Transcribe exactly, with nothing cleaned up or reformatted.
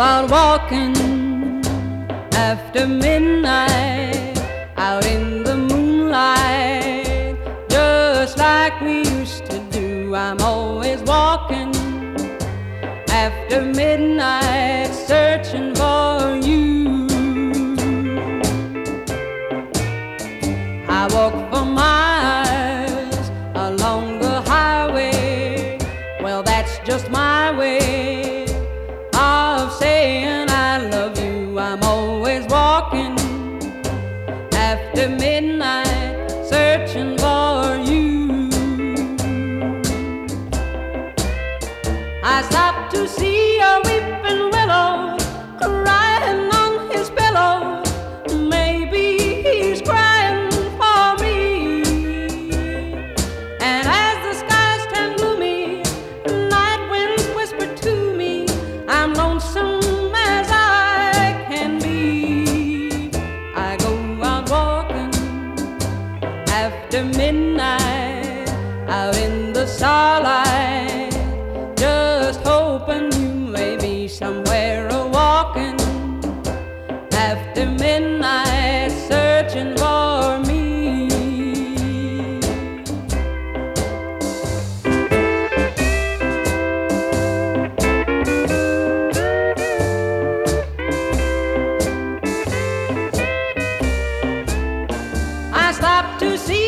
out walking after midnight, out in the moonlight, just like we used to do. I'm always walking after midnight, searching for you. I walk for miles along the highway. Well, that's just my way of saying I love you. I'm always walking after midnight, searching for you. I stopped to see a weeping willow crying on his pillow. Maybe he's crying for me. And as the skies turn gloomy, night winds whisper to me, I'm lonesome as I can be. I go out walking after midnight, out in the starlight, just hoping you may be somewhere a walking after midnight, searching for me. I stopped to see